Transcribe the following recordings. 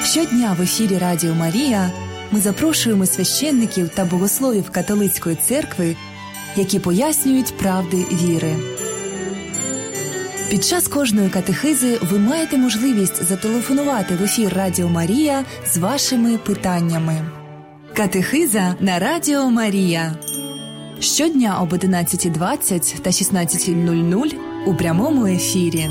Щодня в ефірі Радіо Марія ми запрошуємо священників та богословів католицької церкви, які пояснюють правди віри. Під час кожної катехизи ви маєте можливість зателефонувати в ефір Радіо Марія з вашими питаннями. Катехиза на Радіо Марія. Щодня об 11:20 та 16:00 у прямому ефірі.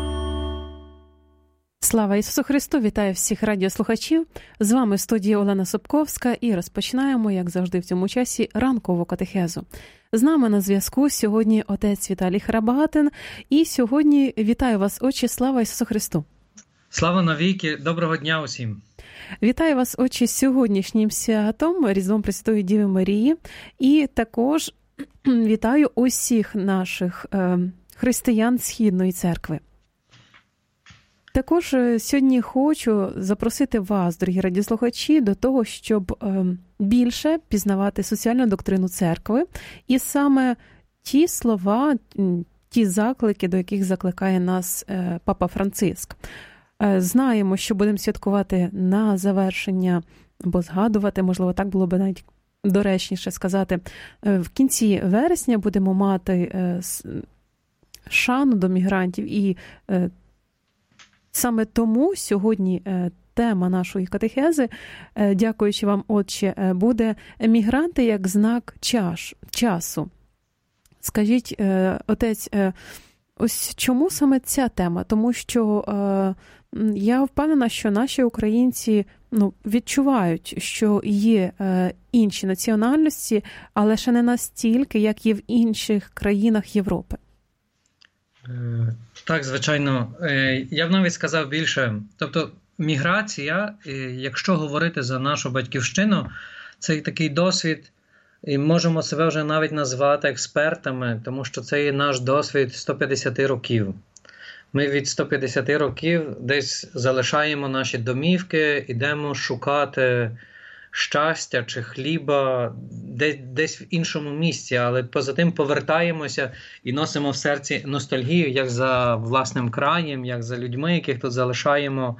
Слава Ісусу Христу! Вітаю всіх радіослухачів! З вами в студії Олена Собковська і розпочинаємо, як завжди в цьому часі, ранкову катехезу. З нами на зв'язку сьогодні отець Віталій Храбагатин. І сьогодні вітаю вас, отче, слава Ісусу Христу! Слава навіки! Доброго дня усім! Вітаю вас, отче, з сьогоднішнім святом, Різдвом Пресвятої Діви Марії. І також вітаю усіх наших християн Східної церкви. Також сьогодні хочу запросити вас, дорогі радіослухачі, до того, щоб більше пізнавати соціальну доктрину церкви і саме ті слова, ті заклики, до яких закликає нас Папа Франциск. Знаємо, що будемо святкувати на завершення, або згадувати, можливо, так було б навіть доречніше сказати, в кінці вересня будемо мати шану до мігрантів і саме тому сьогодні тема нашої катехези, дякуючи вам, отче, буде «Мігранти як знак часу». Скажіть, отець, ось чому саме ця тема? Тому що я впевнена, що наші українці відчувають, що є інші національності, але ще не настільки, як є в інших країнах Європи. Так, звичайно. Я б навіть сказав більше. Тобто міграція, якщо говорити за нашу батьківщину, це такий досвід, і можемо себе вже навіть назвати експертами, тому що це є наш досвід 150 років. Ми від 150 років десь залишаємо наші домівки, йдемо шукати щастя чи хліба десь в іншому місці, але поза тим повертаємося і носимо в серці ностальгію, як за власним краєм, як за людьми, яких тут залишаємо,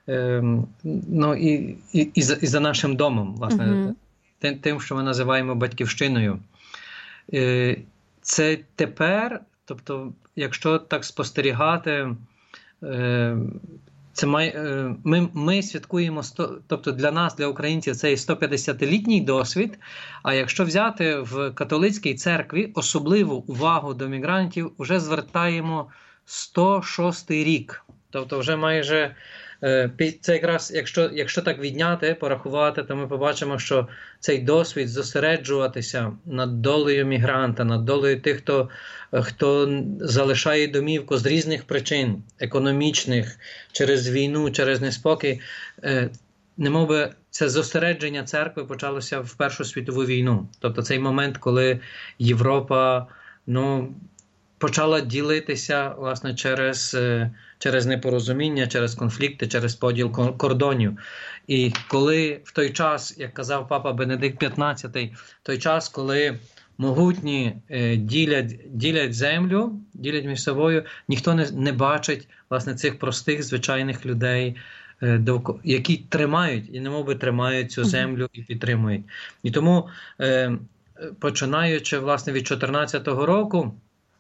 і за нашим домом, власне, тим, що ми називаємо батьківщиною. Це тепер, тобто, якщо так спостерігати, ми святкуємо, тобто для нас, для українців, це 150-літній досвід, а якщо взяти в католицькій церкві, особливу увагу до мігрантів вже звертаємо 106-й рік. Тобто вже майже, це якраз, якщо так відняти, порахувати, то ми побачимо, що цей досвід зосереджуватися над долею мігранта, над долею тих, хто залишає домівку з різних причин, економічних, через війну, через неспокій, немовби це зосередження церкви почалося в Першу світову війну. Тобто цей момент, коли Європа, почала ділитися, власне, через непорозуміння, через конфлікти, через поділ кордонів. І коли в той час, як казав Папа Бенедикт XV, той час, коли могутні ділять землю, ділять між собою, ніхто не бачить, власне, цих простих, звичайних людей, які тримають, і немовби тримають цю землю і підтримують. І тому, починаючи, власне, від 14-го року,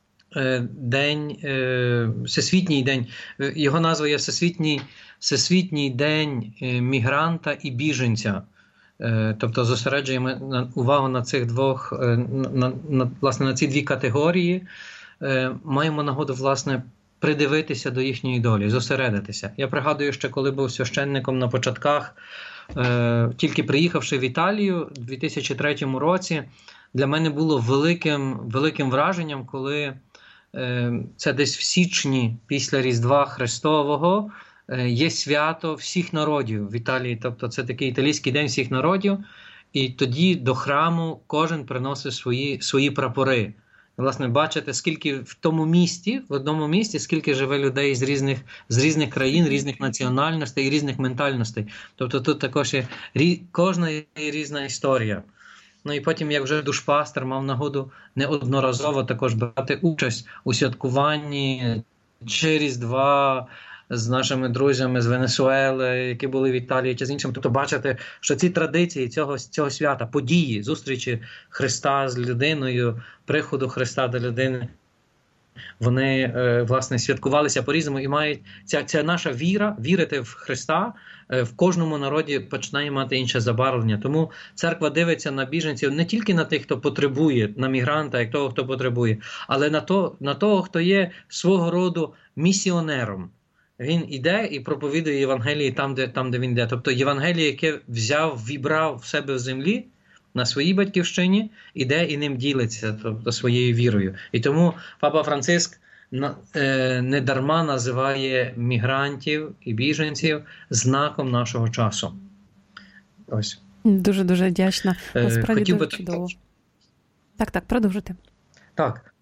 Всесвітній день, його назва є Всесвітній день мігранта і біженця. Тобто зосереджуємо увагу на цих двох, власне, на ці дві категорії, маємо нагоду, власне, придивитися до їхньої долі, зосередитися. Я пригадую, що коли був священником на початках, тільки приїхавши в Італію у 2003 році, для мене було великим враженням, коли це десь в січні після Різдва Христового є свято всіх народів в Італії. Тобто це такий італійський день всіх народів. І тоді до храму кожен приносить свої прапори. Власне, бачите, скільки в тому місті, в одному місті, скільки живе людей з різних країн, різних національностей і різних ментальностей. Тобто тут також є кожна є різна історія. Ну і потім, як вже душпастер, мав нагоду неодноразово також брати участь у святкуванні чи Різдва, з нашими друзями з Венесуели, які були в Італії чи з іншим. Тобто бачити, що ці традиції цього свята, події, зустрічі Христа з людиною, приходу Христа до людини, вони, власне, святкувалися по-різному і мають ця наша віра, вірити в Христа, в кожному народі починає мати інше забарвлення. Тому церква дивиться на біженців не тільки на тих, хто потребує, на мігранта, як того, хто потребує, але на того, хто є свого роду місіонером. Він іде і проповідує Євангелії там, де він йде. Тобто Євангеліє, яке вібрав в себе в землі, на своїй батьківщині, іде і ним ділиться, тобто своєю вірою. І тому Папа Франциск не дарма називає мігрантів і біженців знаком нашого часу. Ось. Дуже-дуже вдячна. Насправді дуже чудово. Так, продовжуйте. Так.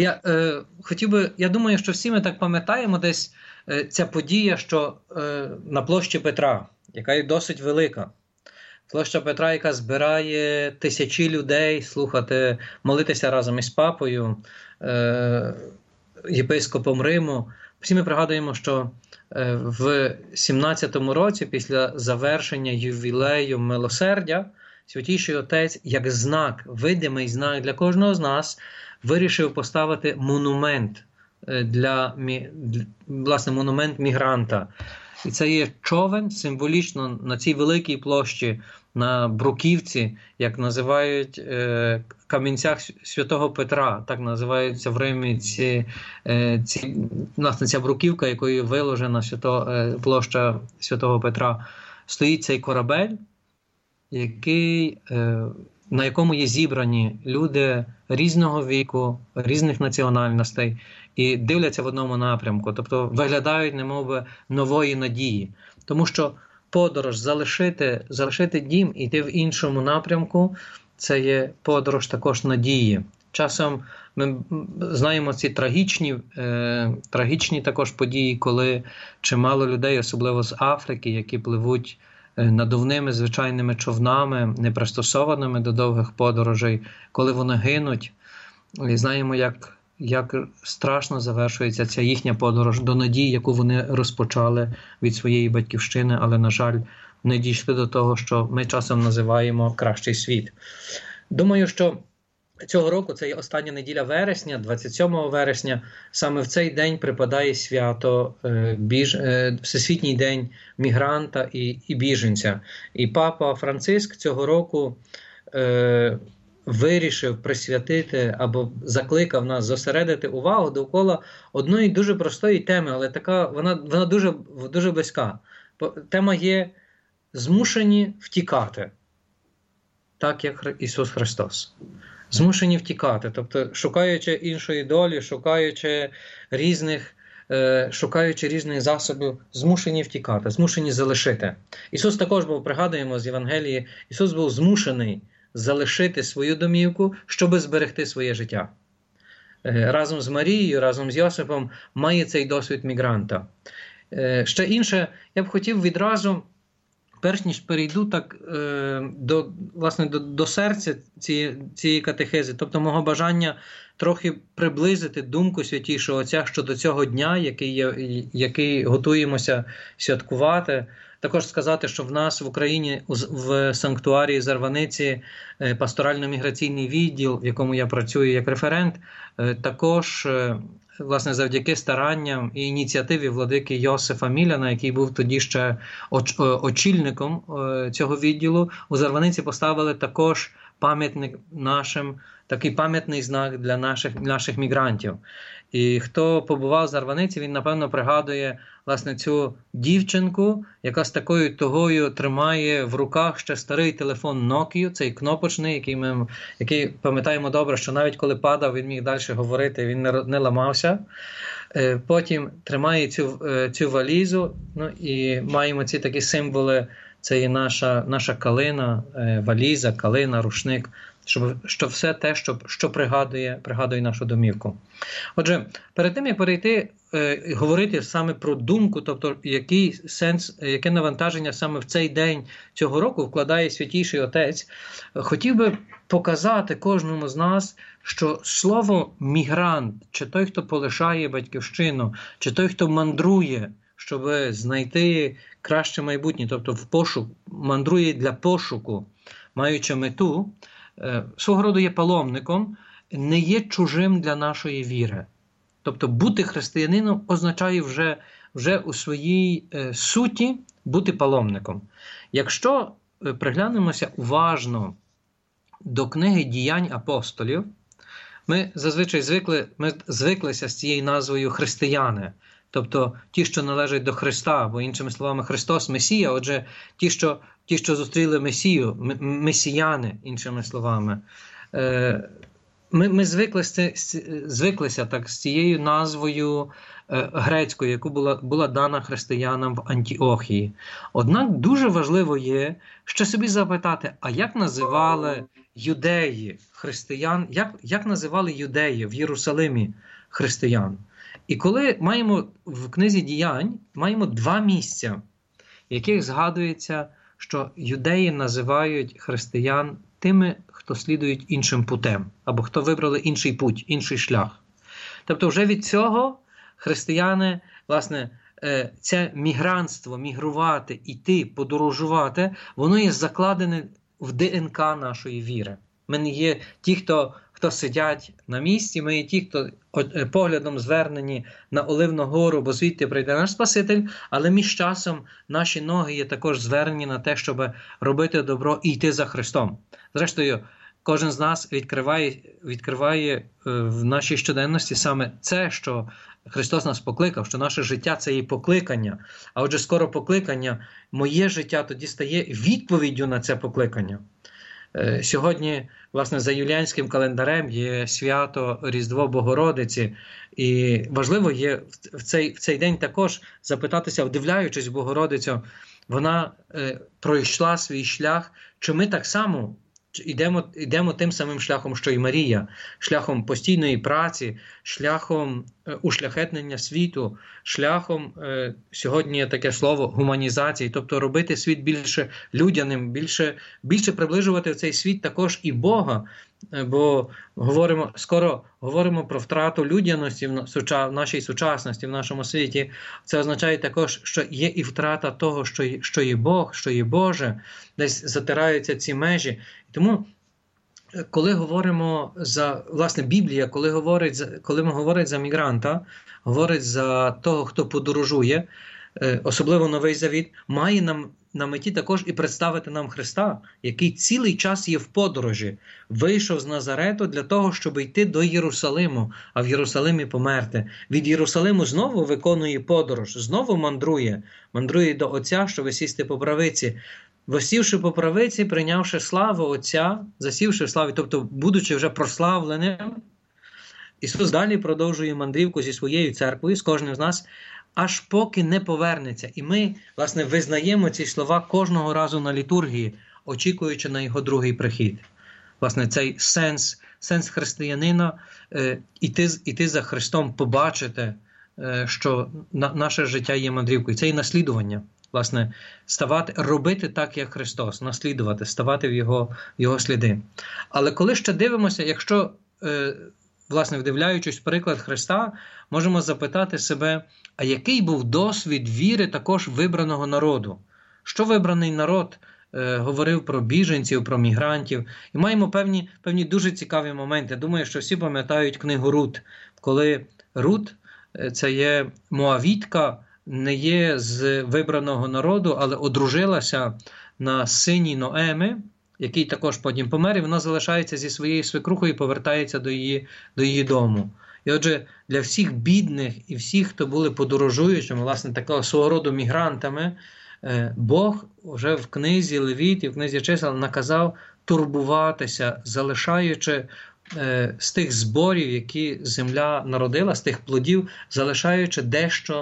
Я думаю, що всі ми так пам'ятаємо десь ця подія, що на площі Петра, яка є досить велика. Площа Петра, яка збирає тисячі людей слухати, молитися разом із папою, єпископом Риму. Всі ми пригадуємо, що в 17-му році, після завершення ювілею милосердя, Святійший Отець, як знак, видимий знак для кожного з нас, вирішив поставити монумент власне, монумент мігранта. І це є човен символічно на цій великій площі, на Бруківці, як називають в камінцях Святого Петра, так називаються в Римі власне, ця Бруківка, якою виложена площа Святого Петра. Стоїть цей корабель, на якому є зібрані люди різного віку, різних національностей, і дивляться в одному напрямку, тобто виглядають немовби нової надії. Тому що подорож, залишити дім і йти в іншому напрямку – це є подорож також надії. Часом ми знаємо ці трагічні також події, коли чимало людей, особливо з Африки, які пливуть надувними звичайними човнами, не пристосованими до довгих подорожей, коли вони гинуть. І знаємо, як страшно завершується ця їхня подорож до надії, яку вони розпочали від своєї батьківщини, але, на жаль, не дійшли до того, що ми часом називаємо кращий світ. Думаю, що цього року, це є остання неділя вересня, 27 вересня, саме в цей день припадає свято, Всесвітній день мігранта і біженця. І Папа Франциск цього року вирішив присвятити або закликав нас зосередити увагу довкола одної дуже простої теми, але вона дуже, дуже близька. Тема є «Змушені втікати», так як Ісус Христос. Змушені втікати, тобто шукаючи іншої долі, шукаючи різних засобів, змушені втікати, змушені залишити. Ісус також був, пригадуємо з Євангелії, Ісус був змушений залишити свою домівку, щоб зберегти своє життя. Разом з Марією, разом з Йосипом має цей досвід мігранта. Ще інше, я б хотів відразу, перш ніж перейду так до серця цієї катехези, тобто мого бажання трохи приблизити думку Святійшого Отця щодо цього дня, який готуємося святкувати. Також сказати, що в нас в Україні в санктуарії Зарваниці пасторально-міграційний відділ, в якому я працюю як референт, також власне завдяки старанням і ініціативі владики Йосифа Міляна, який був тоді ще очільником цього відділу, у Зарваниці поставили також пам'ятник нашим, такий пам'ятний знак для наших мігрантів. І хто побував в Зарваниці, він, напевно, пригадує, власне, цю дівчинку, яка з такою тугою тримає в руках ще старий телефон Nokia, цей кнопочний, який пам'ятаємо добре, що навіть коли падав, він міг далі говорити, він не ламався. Потім тримає цю валізу, і маємо ці такі символи, це є наша калина, валіза, калина, рушник, що все те, що пригадує нашу домівку. Отже, перед тим, як перейти говорити саме про думку, тобто який сенс, яке навантаження саме в цей день цього року вкладає Святійший Отець, хотів би показати кожному з нас, що слово «мігрант», чи той, хто полишає батьківщину, чи той, хто мандрує щоб знайти краще майбутнє, тобто в пошук, мандрує для пошуку, маючи мету, свого роду є паломником, не є чужим для нашої віри. Тобто бути християнином означає вже у своїй суті бути паломником. Якщо приглянемося уважно до книги «Діянь апостолів», ми зазвичай звиклися з цією назвою християни, тобто ті, що належать до Христа, або іншими словами Христос – Месія, отже, ті, що зустріли Месію, месіяни, іншими словами. Ми звиклися так з цією назвою грецькою, яку була дана християнам в Антіохії. Однак дуже важливо є ще собі запитати, а як називали юдеї християн, як називали юдеї в Єрусалимі християн? І коли маємо в книзі «Діянь» маємо 2 місця, в яких згадується, що юдеї називають християн тими, хто слідують іншим путем, або хто вибрали інший путь, інший шлях. Тобто вже від цього християни, власне, це мігрантство, мігрувати, іти, подорожувати, воно є закладене в ДНК нашої віри. Ми не є ті, хто сидять на місці, ми є ті, хто поглядом звернені на Оливну гору, бо звідти прийде наш Спаситель, але між часом наші ноги є також звернені на те, щоб робити добро і йти за Христом. Зрештою, кожен з нас відкриває в нашій щоденності саме це, що Христос нас покликав, що наше життя – це є покликання. А отже, скоро покликання, моє життя тоді стає відповіддю на це покликання. Сьогодні, власне, за юліанським календарем є свято Різдво Богородиці. І важливо є в цей день також запитатися, вдивляючись в Богородицю, вона пройшла свій шлях, чи ми так само йдемо тим самим шляхом, що і Марія, шляхом постійної праці, шляхом ушляхетнення світу, шляхом, сьогодні є таке слово, гуманізації, тобто робити світ більше людяним, більше приближувати в цей світ також і Бога, бо скоро говоримо про втрату людяності в нашій сучасності, в нашому світі. Це означає також, що є і втрата того, що є Бог, що є Боже, десь затираються ці межі. Тому, коли говоримо за, власне, Біблія, коли говорить за мігранта, говорить за того, хто подорожує, особливо Новий Завіт, має на меті також і представити нам Христа, який цілий час є в подорожі. Вийшов з Назарету для того, щоб йти до Єрусалиму, а в Єрусалимі померти. Від Єрусалиму знову виконує подорож, знову мандрує до Отця, щоб сісти по правиці. Восівши по правиці, прийнявши славу Отця, засівши в славі, тобто будучи вже прославленим, Ісус далі продовжує мандрівку зі своєю церквою, з кожним з нас, аж поки не повернеться. І ми, власне, визнаємо ці слова кожного разу на літургії, очікуючи на Його другий прихід. Власне, цей сенс християнина іти за Христом, побачити, що наше життя є мандрівкою. Це і наслідування. Власне, робити так, як Христос, наслідувати, ставати в Його сліди. Але коли ще дивимося, якщо, власне, вдивляючись в приклад Христа, можемо запитати себе, а який був досвід віри також вибраного народу? Що вибраний народ говорив про біженців, про мігрантів? І маємо певні дуже цікаві моменти. Думаю, що всі пам'ятають книгу Рут, коли Рут, це є Моавітка, не є з вибраного народу, але одружилася на сині Ноеми, який також потім помер, і вона залишається зі своєю свекрухою і повертається до її дому. І отже, для всіх бідних і всіх, хто були подорожуючими, власне, такого свого роду мігрантами, Бог вже в книзі Левіт і в книзі Чисел наказав турбуватися, залишаючи з тих зборів, які земля народила, з тих плодів, залишаючи дещо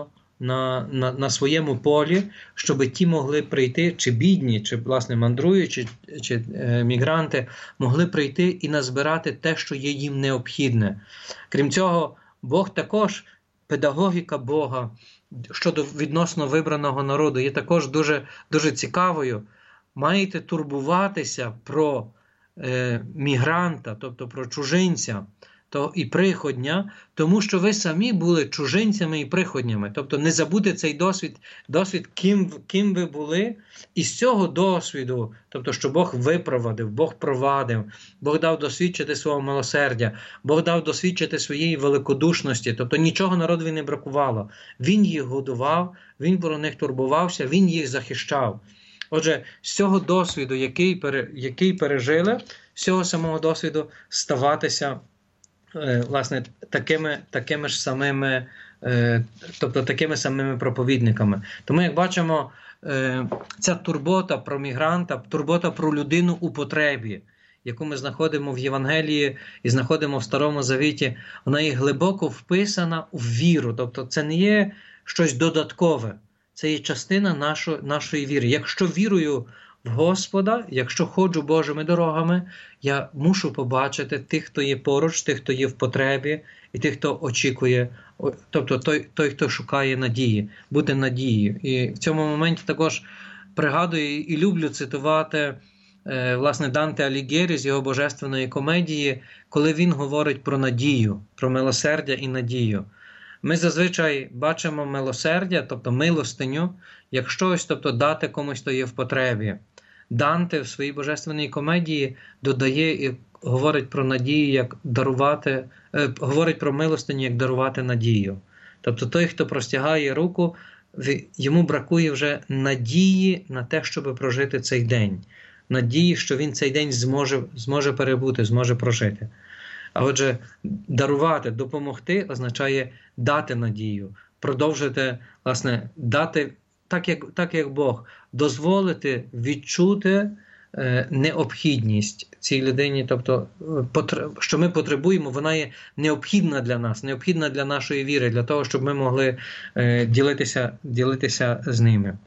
на своєму полі, щоб ті могли прийти, чи бідні, чи, власне, мандруючі, чи мігранти, могли прийти і назбирати те, що є їм необхідне. Крім цього, Бог також, педагогіка Бога щодо відносно вибраного народу є також дуже, дуже цікавою. Маєте турбуватися про мігранта, тобто про чужинця, то і приходня, тому що ви самі були чужинцями і приходнями. Тобто не забути цей досвід, ким ви були, і з цього досвіду, тобто, що Бог випровадив, Бог провадив, Бог дав досвідчити свого милосердя, Бог дав досвідчити своєї великодушності, тобто нічого народові не бракувало. Він їх годував, Він про них турбувався, Він їх захищав. Отже, з цього досвіду, який пережили, з цього самого досвіду ставатися власне, такими ж самими, тобто такими самими проповідниками. Тому, як бачимо, ця турбота про мігранта, турбота про людину у потребі, яку ми знаходимо в Євангелії і знаходимо в Старому Завіті, вона є глибоко вписана в віру. Тобто це не є щось додаткове, це є частина нашої віри. Якщо вірую в Господа, якщо ходжу Божими дорогами, я мушу побачити тих, хто є поруч, тих, хто є в потребі, і тих, хто очікує, тобто той, хто шукає надії, бути надією. І в цьому моменті також пригадую і люблю цитувати власне Данте Алігєрі з його божественної комедії, коли він говорить про надію, про милосердя і надію. Ми зазвичай бачимо милосердя, тобто милостиню, як щось, тобто дати комусь, хто є в потребі. Данте в своїй божественній комедії додає і говорить про надію, як дарувати, говорить про милостиню, як дарувати надію. Тобто той, хто простягає руку, йому бракує вже надії на те, щоб прожити цей день. Надії, що він цей день зможе перебути, зможе прожити. А отже, дарувати, допомогти означає дати надію, продовжити, власне, дати, так як Бог, дозволити відчути необхідність цій людині, тобто, що ми потребуємо, вона є необхідна для нас, необхідна для нашої віри, для того, щоб ми могли ділитися з ними.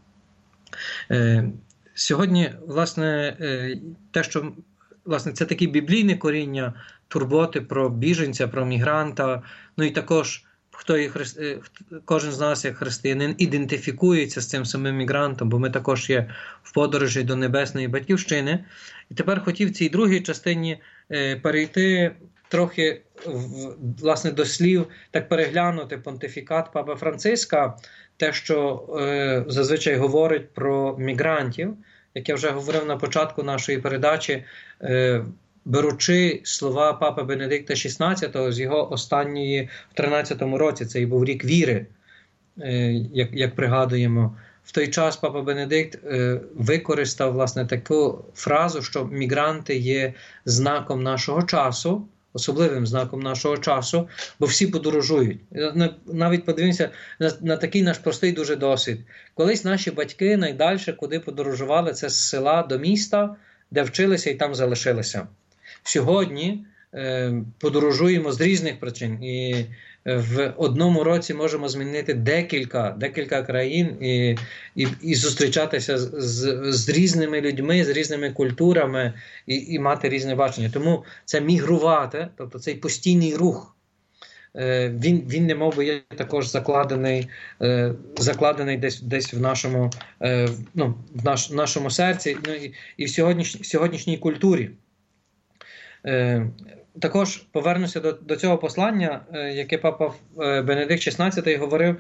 Сьогодні, власне, те, що, власне, це таке біблійне коріння турботи про біженця, про мігранта, ну і також кожен з нас, як християнин, ідентифікується з цим самим мігрантом, бо ми також є в подорожі до Небесної Батьківщини. І тепер хотів в цій другій частині перейти трохи, власне, до слів, так переглянути понтифікат Папи Франциска, те, що зазвичай говорить про мігрантів, як я вже говорив на початку нашої передачі, беручи слова Папи Бенедикта XVI з його останньої в 13-му році, це і був рік віри, як пригадуємо. В той час Папа Бенедикт використав, власне, таку фразу, що мігранти є знаком нашого часу, особливим знаком нашого часу, бо всі подорожують. Навіть подивимося на такий наш простий дуже досвід. Колись наші батьки найдальше, куди подорожували, це з села до міста, де вчилися і там залишилися. Сьогодні подорожуємо з різних причин. І в одному році можемо змінити декілька країн і зустрічатися з різними людьми, з різними культурами і мати різне бачення. Тому це мігрувати, тобто цей постійний рух, він не мов би є також закладений десь в нашому серці, і в сьогоднішній культурі. Також повернуся до цього послання, яке Папа Бенедикт XVI говорив.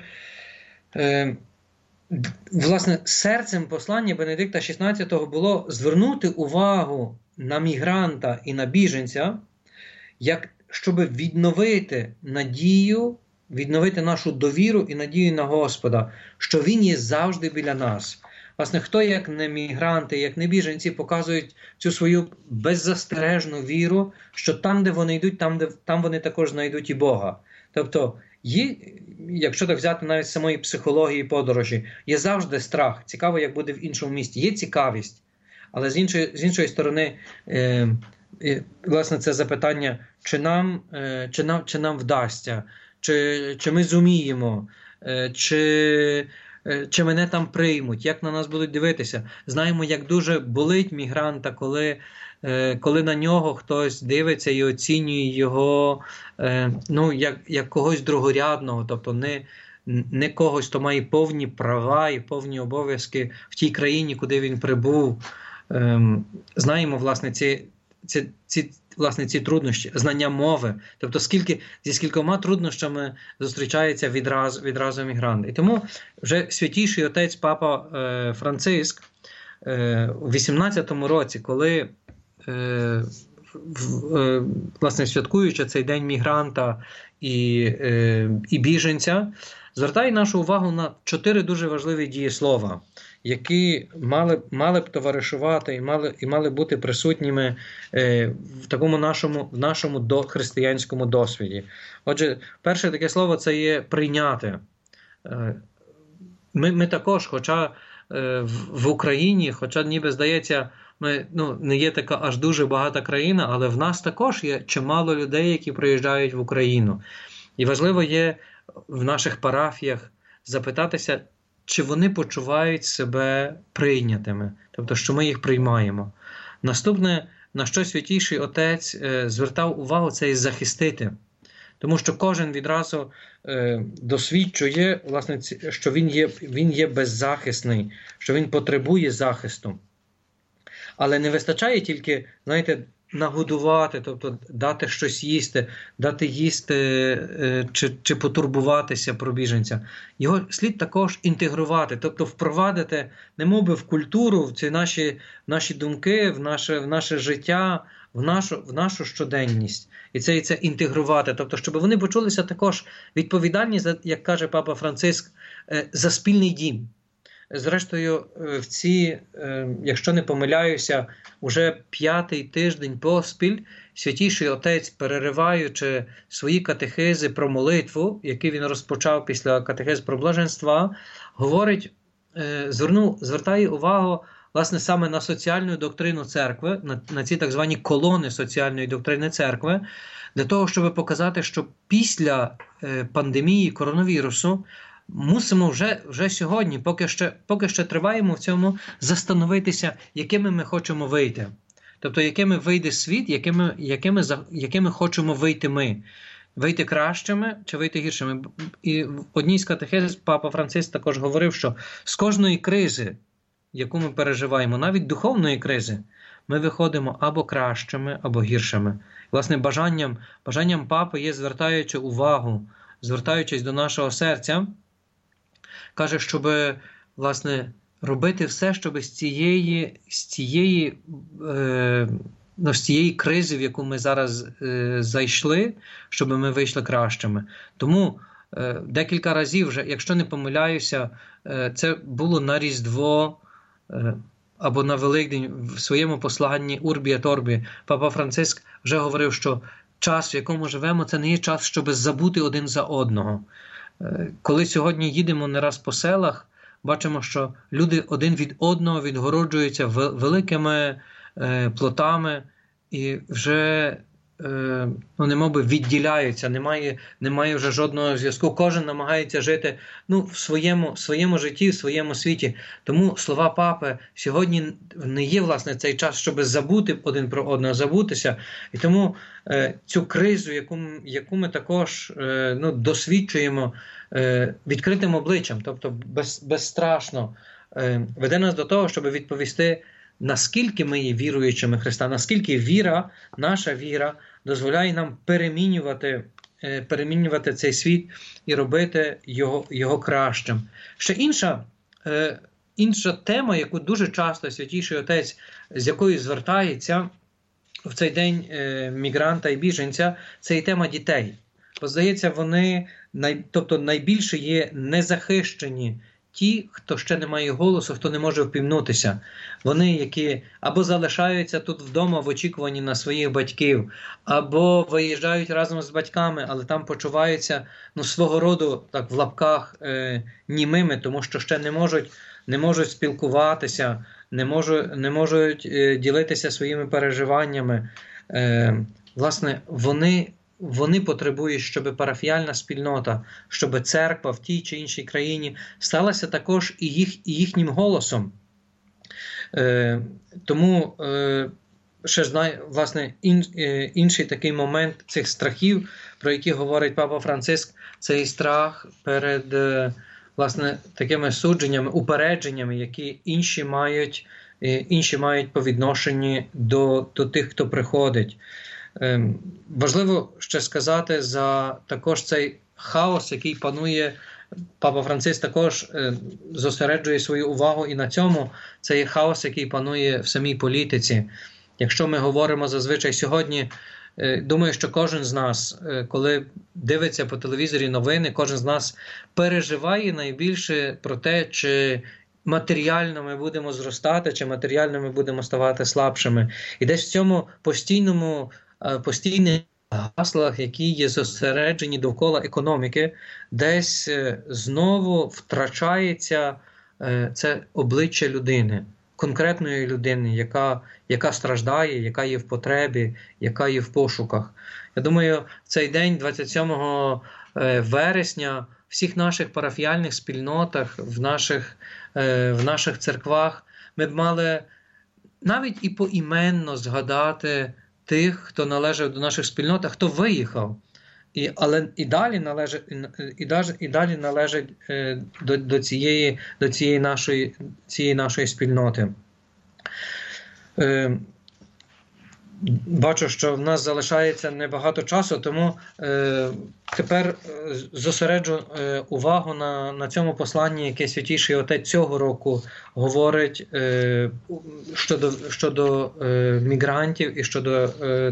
Власне, серцем послання Бенедикта XVI було звернути увагу на мігранта і на біженця, щоб відновити надію, відновити нашу довіру і надію на Господа, що Він є завжди біля нас. Власне, хто, як не мігранти, як не біженці, показують цю свою беззастережну віру, що там, де вони йдуть, там вони також знайдуть і Бога. Тобто, якщо так взяти навіть з самої психології подорожі, є завжди страх. Цікаво, як буде в іншому місті. Є цікавість, але з іншої сторони, власне, це запитання, чи нам вдасться, чи ми зуміємо, чи мене там приймуть, як на нас будуть дивитися. Знаємо, як дуже болить мігранта, коли на нього хтось дивиться і оцінює його як когось другорядного, тобто не когось, хто має повні права і повні обов'язки в тій країні, куди він прибув. Знаємо, власне, ці труднощі, знання мови, тобто зі скількома труднощами зустрічається відразу мігрант. І тому вже святійший отець Папа Франциск у 18-му році, коли власне святкуючи цей день мігранта і біженця, звертає нашу увагу на 4 дуже важливі дієслова, які мали б товаришувати і мали бути присутніми в такому нашому дохристиянському досвіді. Отже, перше таке слово – це є «прийняти». Ми також, хоча в Україні, хоча ніби здається, ми не є така аж дуже багата країна, але в нас також є чимало людей, які приїжджають в Україну. І важливо є в наших парафіях запитатися, чи вони почувають себе прийнятими, тобто, що ми їх приймаємо. Наступне, на що Святійший Отець звертав увагу, це і захистити. Тому що кожен відразу досвідчує, власне, що він є беззахисний, що він потребує захисту. Але не вистачає тільки, знаєте, нагодувати, тобто дати щось їсти, дати їсти чи потурбуватися про біженця. Його слід також інтегрувати, тобто впровадити, немовби в культуру, в ці наші думки, в наше життя, в нашу щоденність. І це інтегрувати, тобто, щоб вони почулися також відповідальні, як каже Папа Франциск, за спільний дім. Зрештою, якщо не помиляюся, уже 5-й тиждень поспіль Святійший Отець, перериваючи свої катехези про молитву, які він розпочав після катехез про блаженства, звертає увагу, власне, саме на соціальну доктрину церкви, на ці так звані колони соціальної доктрини церкви, для того, щоб показати, що після пандемії коронавірусу мусимо вже сьогодні, поки ще триваємо в цьому, застановитися, якими ми хочемо вийти. Тобто, якими вийде світ, якими хочемо вийти ми. Вийти кращими чи вийти гіршими. І в одній з катехез Папа Франциск також говорив, що з кожної кризи, яку ми переживаємо, навіть духовної кризи, ми виходимо або кращими, або гіршими. Власне, бажанням Папи є, звертаючись до нашого серця, каже, щоб, власне, робити все, щоб з цієї кризи, в яку ми зараз зайшли, щоб ми вийшли кращими. Тому декілька разів вже, якщо не помиляюся, це було на Різдво або на Великдень в своєму посланні «Урбі ет Орбі» Папа Франциск вже говорив, що час, в якому живемо, це не є час, щоб забути один за одного. Коли сьогодні їдемо не раз по селах, бачимо, що люди один від одного відгороджуються великими плотами і вже немовби відділяються, немає вже жодного зв'язку. Кожен намагається жити в своєму житті, в своєму світі. Тому слова Папи сьогодні не є, власне, цей час, щоб забути один про одного, забутися. І тому цю кризу, яку ми також досвідчуємо відкритим обличчям, тобто безстрашно, веде нас до того, щоб відповісти, наскільки ми є віруючими Христа, наскільки наша віра дозволяє нам перемінювати цей світ і робити його кращим. Ще інша тема, яку дуже часто Святійший Отець, з якою звертається в цей день мігранта і біженця, це і тема дітей. Бо, здається, вони, тобто найбільше є незахищені ті, хто ще не має голосу, хто не може впівнутися. Вони, які або залишаються тут вдома в очікуванні на своїх батьків, або виїжджають разом з батьками, але там почуваються свого роду, так в лапках, німими, тому що ще не можуть спілкуватися, не можуть ділитися своїми переживаннями. Власне, вони потребують, щоб парафіяльна спільнота, щоб церква в тій чи іншій країні сталася також і їхнім голосом. Тому ще власне, інший такий момент цих страхів, про які говорить Папа Франциск, це і страх перед власне, такими судженнями, упередженнями, які інші мають по відношенні до тих, хто приходить. Важливо ще сказати за також цей хаос, який панує. Папа Франциск також зосереджує свою увагу і на цьому. Це є хаос, який панує в самій політиці. Якщо ми говоримо зазвичай сьогодні, думаю, що кожен з нас, коли дивиться по телевізорі новини, кожен з нас переживає найбільше про те, чи матеріально ми будемо зростати, чи матеріально ми будемо ставати слабшими. І десь в цьому постійних гаслах, які є зосереджені довкола економіки, десь знову втрачається це обличчя людини, конкретної людини, яка страждає, яка є в потребі, яка є в пошуках. Я думаю, в цей день, 27 вересня, в всіх наших парафіяльних спільнотах, в наших церквах, ми б мали навіть і поіменно згадати тих, хто належав до наших спільнот, а хто виїхав, але і далі належать до цієї нашої спільноти. Бачу, що в нас залишається небагато часу, тому тепер зосереджу увагу на цьому посланні, яке Святіший Отець цього року говорить щодо мігрантів і щодо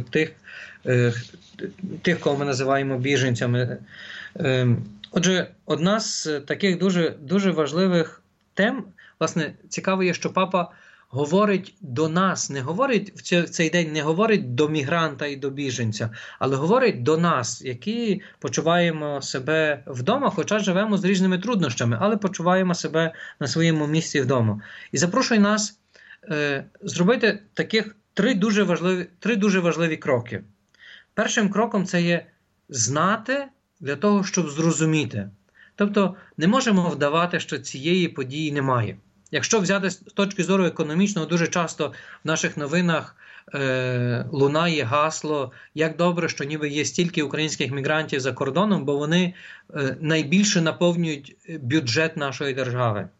тих, кого ми називаємо біженцями. Отже, одна з таких дуже, дуже важливих тем, власне, цікаво є, що Папа говорить до нас, не говорить в цей день, не говорить до мігранта і до біженця, але говорить до нас, які почуваємо себе вдома, хоча живемо з різними труднощами, але почуваємо себе на своєму місці вдома. І запрошує нас зробити таких три дуже важливі кроки. Першим кроком це є знати для того, щоб зрозуміти. Тобто не можемо вдавати, що цієї події немає. Якщо взяти з точки зору економічного, дуже часто в наших новинах лунає гасло, як добре, що ніби є стільки українських мігрантів за кордоном, бо вони найбільше наповнюють бюджет нашої держави.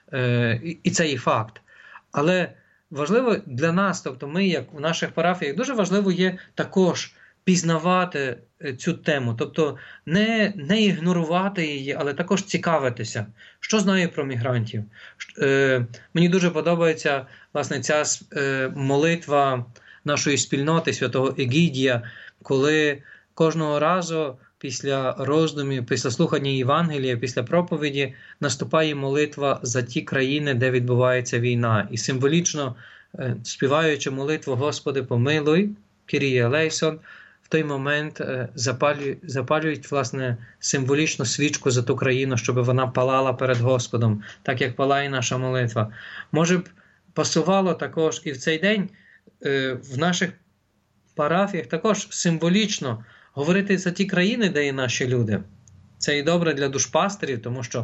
І це є факт. Але важливо для нас, тобто ми, як в наших парафіях, дуже важливо є також пізнавати цю тему, тобто не ігнорувати її, але також цікавитися, що знаю про мігрантів. Мені дуже подобається, власне, ця молитва нашої спільноти святого Егідія, коли кожного разу після роздумів, після слухання Євангелія, після проповіді наступає молитва за ті країни, де відбувається війна. І символічно, співаючи молитву «Господи, помилуй», Кіріє елейсон, в той момент запалюють, власне, символічну свічку за ту країну, щоб вона палала перед Господом, так як палає наша молитва. Може б пасувало також і в цей день в наших парафіях також символічно говорити за ті країни, де є наші люди. Це і добре для душпастерів, тому що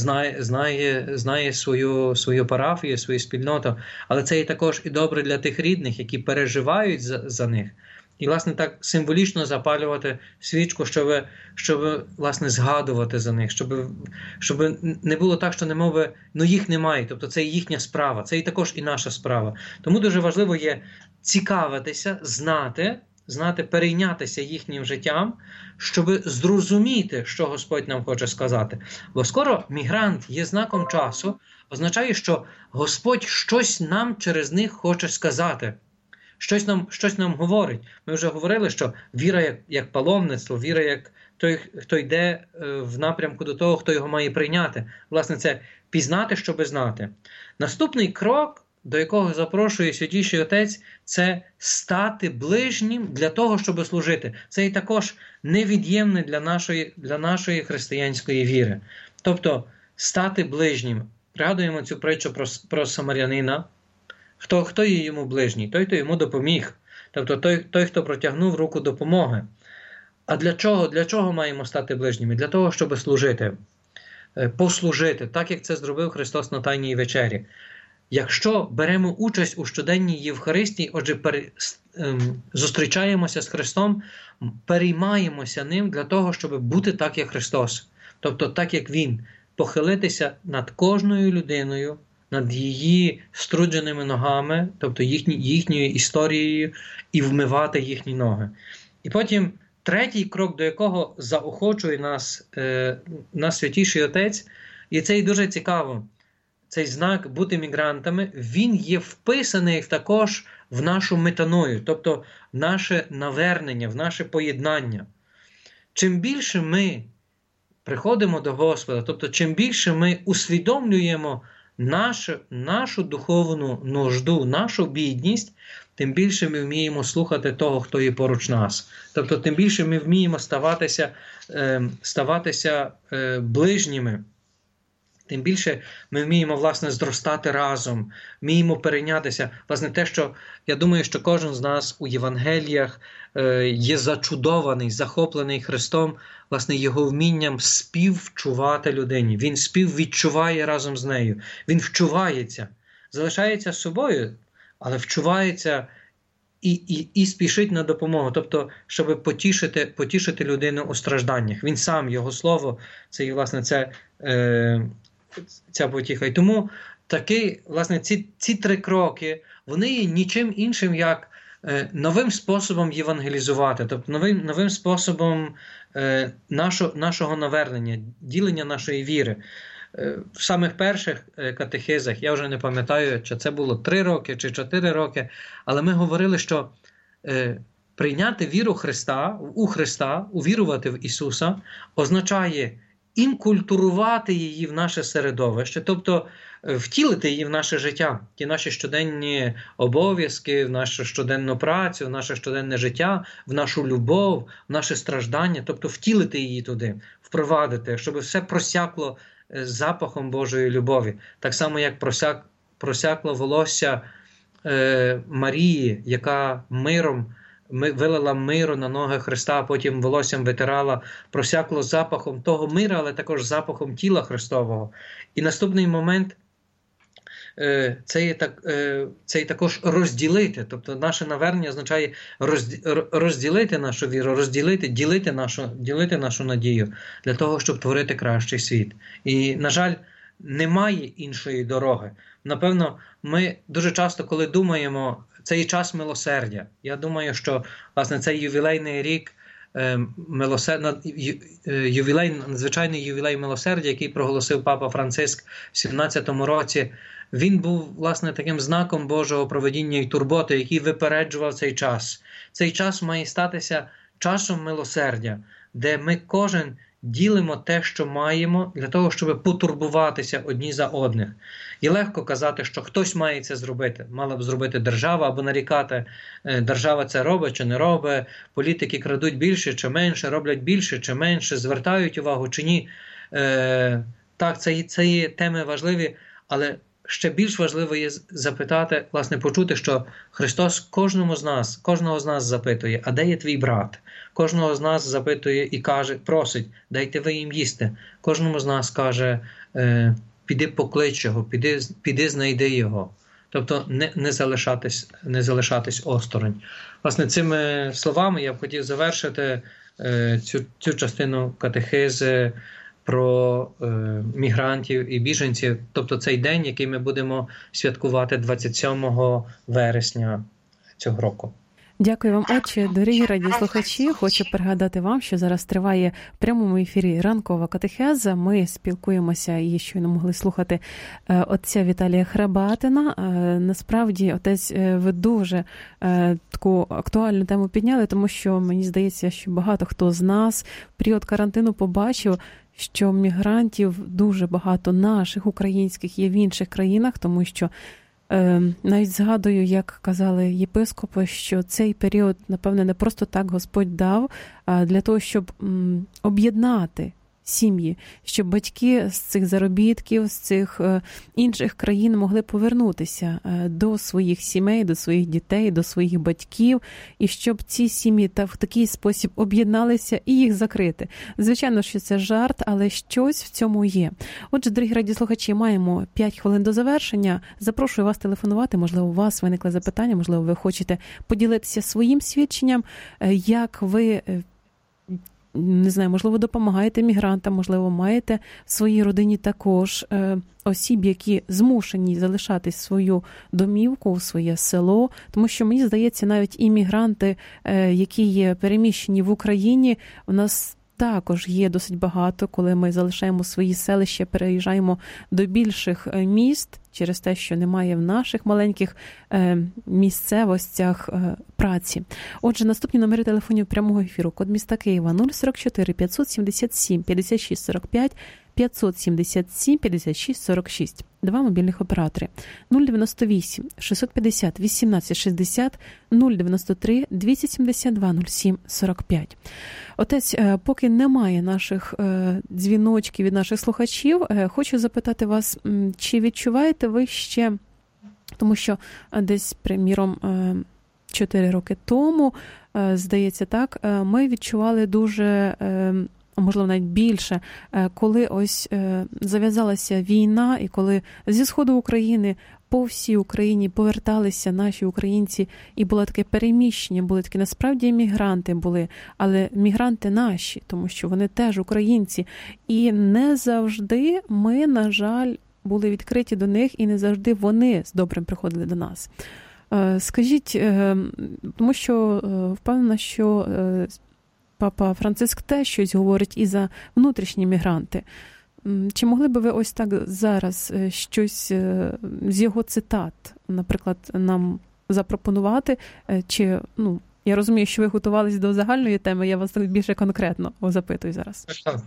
знає свою парафію, свою спільноту, але це і також і добре для тих рідних, які переживають за них. І, власне, так символічно запалювати свічку, щоб власне, згадувати за них, щоб не було так, що немови, їх немає, тобто це і їхня справа, це і також і наша справа. Тому дуже важливо є цікавитися, знати, перейнятися їхнім життям, щоб зрозуміти, що Господь нам хоче сказати. Бо скоро мігрант є знаком часу, означає, що Господь щось нам через них хоче сказати. Щось нам говорить. Ми вже говорили, що віра як паломництво, віра як той, хто йде в напрямку до того, хто його має прийняти. Власне, це пізнати, щоби знати. Наступний крок, до якого запрошує Святіший Отець, це стати ближнім для того, щоб служити. Це і також невід'ємне для нашої християнської віри. Тобто, стати ближнім. Пригадуємо цю притчу про самарянина. Хто є йому ближній? Той, хто йому допоміг. Тобто той, хто протягнув руку допомоги. А для чого? Для чого маємо стати ближніми? Для того, щоб служити. Послужити, так як це зробив Христос на Тайній вечері. Якщо беремо участь у щоденній Євхаристії, отже, зустрічаємося з Христом, переймаємося ним для того, щоб бути так, як Христос. Тобто так, як Він. похилитися над кожною людиною, над її струдженими ногами, тобто їхньою історією, і вмивати їхні ноги. І потім третій крок, до якого заохочує нас Святіший Отець, і це і дуже цікаво, цей знак бути мігрантами, він є вписаний також в нашу метаною, тобто в наше навернення, в наше поєднання. Чим більше ми приходимо до Господа, тобто чим більше ми усвідомлюємо нашу духовну нужду, нашу бідність, тим більше ми вміємо слухати того, хто є поруч нас. Тобто тим більше ми вміємо ставатися ближніми. Тим більше ми вміємо, власне, зростати разом, вміємо перейнятися. Власне, те, що я думаю, що кожен з нас у Євангеліях є зачудований, захоплений Христом, власне, його вмінням співчувати людині. Він співвідчуває разом з нею. Він вчувається, залишається собою, але вчувається і спішить на допомогу. Тобто, щоб потішити людину у стражданнях. Він сам, його слово, це, власне, ця потіха. І тому власне, ці три кроки, вони є нічим іншим, як новим способом євангелізувати, тобто новим способом нашого навернення, ділення нашої віри. В самих перших катехизах, я вже не пам'ятаю, чи це було 3 роки, чи 4 роки, але ми говорили, що прийняти віру у Христа, увірувати в Ісуса, означає інкультурувати її в наше середовище, тобто втілити її в наше життя, ті наші щоденні обов'язки, в нашу щоденну працю, в наше щоденне життя, в нашу любов, в наше страждання, тобто втілити її туди, впровадити, щоб все просякло запахом Божої любові. Так само, як просякло волосся Марії, яка вилила миру на ноги Христа, а потім волоссям витирала, просякло запахом того мира, але також запахом тіла Христового. І наступний момент це є також розділити. Тобто наше навернення означає розділити нашу віру, ділити нашу надію для того, щоб творити кращий світ. І, на жаль, немає іншої дороги. Напевно, ми дуже часто, коли думаємо, це і час милосердя. Я думаю, що, власне, цей ювілейний рік, надзвичайний ювілей милосердя, який проголосив Папа Франциск в 17-му році, він був, власне, таким знаком Божого провидіння і турботи, який випереджував цей час. Цей час має статися часом милосердя, де ми кожен ділимо те, що маємо, для того, щоб потурбуватися одні за одних. І легко казати, що хтось має це зробити. Мала б зробити держава, або нарікати, держава це робить чи не робить, політики крадуть більше чи менше, роблять більше чи менше, звертають увагу чи ні. Так, це є теми важливі, але ще більш важливо є запитати, власне, почути, що Христос кожного з нас запитує, а де є твій брат? Кожного з нас запитує і каже, просить, дайте ви їм їсти. Кожному з нас каже, піди поклич його, піди знайди його. Тобто не залишатись осторонь. Власне, цими словами я б хотів завершити цю частину катехизи про мігрантів і біженців, тобто цей день, який ми будемо святкувати 27 вересня цього року. Дякую вам, отче. Дорогі радіослухачі, хочу пригадати вам, що зараз триває в прямому ефірі ранкова катехеза. Ми спілкуємося і щойно могли слухати отця Віталія Хребатина. Насправді, отець, ви дуже таку актуальну тему підняли, тому що мені здається, що багато хто з нас в період карантину побачив, що мігрантів дуже багато наших, українських, є в інших країнах, тому що навіть згадую, як казали єпископи, що цей період, напевне, не просто так Господь дав, а для того, щоб об'єднати сім'ї, щоб батьки з цих заробітків, з цих інших країн могли повернутися до своїх сімей, до своїх дітей, до своїх батьків, і щоб ці сім'ї в такий спосіб об'єдналися і їх закрити. Звичайно, що це жарт, але щось в цьому є. Отже, дорогі радіослухачі, маємо 5 хвилин до завершення. Запрошую вас телефонувати, можливо, у вас виникли запитання, можливо, ви хочете поділитися своїм свідченням, як ви не знаю, можливо, допомагаєте мігрантам, можливо, маєте в своїй родині також осіб, які змушені залишати свою домівку, своє село, тому що, мені здається, навіть іммігранти, які є переміщені в Україні, у нас також є досить багато, коли ми залишаємо свої селища, переїжджаємо до більших міст через те, що немає в наших маленьких місцевостях праці. Отже, наступні номери телефонів прямого ефіру. Код міста Києва 044 577 56 45, 577 56 46. Два мобільних оператори. 098 650 18 60, 093 272 07 45. Отець, поки немає наших дзвіночків від наших слухачів, хочу запитати вас, чи відчуваєте ви ще, тому що десь, приміром, 4 роки тому, здається так, ми відчували дуже, можливо, навіть більше, коли ось зав'язалася війна, і коли зі сходу України по всій Україні поверталися наші українці, і було таке переміщення, були такі насправді емігранти були, але мігранти наші, тому що вони теж українці. І не завжди ми, на жаль, були відкриті до них, і не завжди вони з добрим приходили до нас. Скажіть, тому що впевнена, що Папа Франциск теж щось говорить і за внутрішні мігранти. Чи могли би ви ось так зараз щось з його цитат, наприклад, нам запропонувати? Чи, я розумію, що ви готувались до загальної теми, я вас більше конкретно запитую зараз.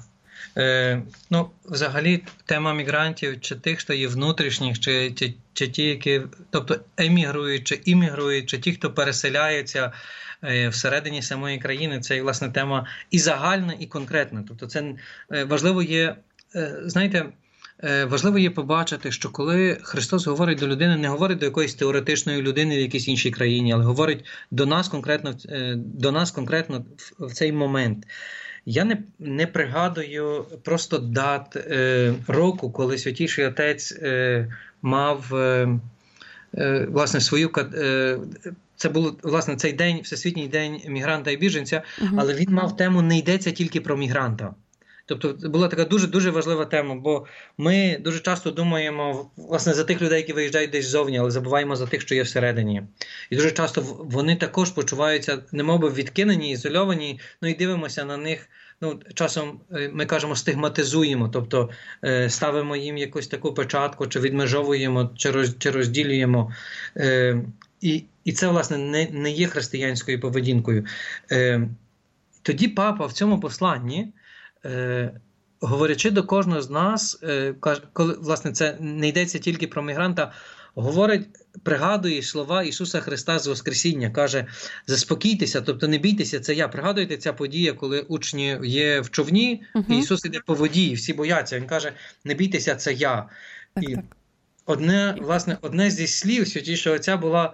Взагалі, тема мігрантів, чи тих, хто є внутрішніх, чи ті, які, тобто емігрують, чи іммігрують, чи ті, хто переселяються всередині самої країни, це, власне, тема і загальна, і конкретна. Тобто це важливо є, знаєте, важливо є побачити, що коли Христос говорить до людини, не говорить до якоїсь теоретичної людини в якійсь іншій країні, але говорить до нас конкретно в цей момент. Я не пригадую просто дат року, коли Святіший Отець мав власне свою... Це був, власне, цей день, Всесвітній день мігранта і біженця, але він мав тему «Не йдеться тільки про мігранта». Тобто це була така дуже-дуже важлива тема, бо ми дуже часто думаємо, власне, за тих людей, які виїжджають десь ззовні, але забуваємо за тих, що є всередині. І дуже часто вони також почуваються, немовби відкинені, ізольовані, і дивимося на них, часом ми кажемо стигматизуємо, тобто ставимо їм якусь таку печатку, чи відмежовуємо, чи розділюємо. І це, власне, не є християнською поведінкою. Тоді папа в цьому посланні, говорячи до кожного з нас, коли, власне, це не йдеться тільки про мігранта, говорить, пригадує слова Ісуса Христа з Воскресіння, каже, заспокійтеся, тобто не бійтеся, це я. Пригадуєте ця подія, коли учні є в човні, і Ісус іде по воді, і всі бояться. Він каже, не бійтеся, це я. І одне зі слів Святішого Отця була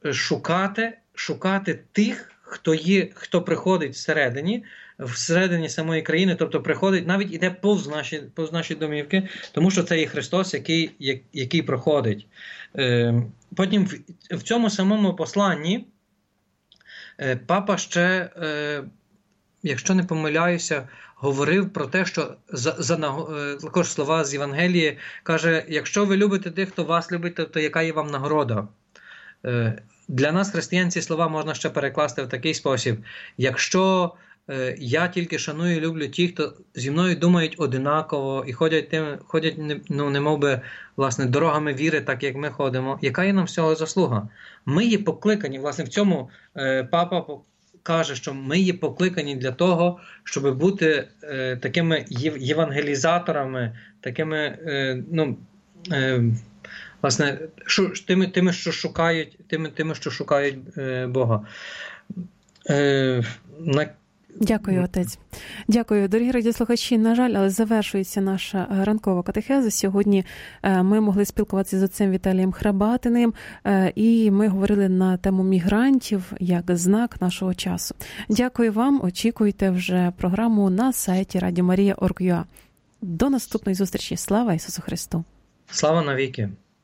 шукати тих, хто приходить всередині самої країни, тобто приходить, навіть іде повз наші домівки, тому що це є Христос, який проходить. Потім в цьому самому посланні папа ще, якщо не помиляюся, говорив про те, що також слова з Євангелії, каже, якщо ви любите тих, хто вас любить, то яка є вам нагорода? Для нас, християн, ці слова можна ще перекласти в такий спосіб. Якщо я тільки шаную і люблю ті, хто зі мною думають одинаково і ходять немовби, власне, дорогами віри, так як ми ходимо, яка є нам всього заслуга? Ми є покликані, власне, в цьому папа каже, що ми є покликані для того, щоб бути такими євангелізаторами, такими, власне, тими, що шукають Бога. Дякую, отець. Дякую, дорогі радіослухачі. На жаль, але завершується наша ранкова катехеза. Сьогодні ми могли спілкуватися з отцем Віталієм Храбатиним, і ми говорили на тему мігрантів як знак нашого часу. Дякую вам. Очікуйте вже програму на сайті radiomaria.org.ua. До наступної зустрічі. Слава Ісусу Христу! Слава навіки!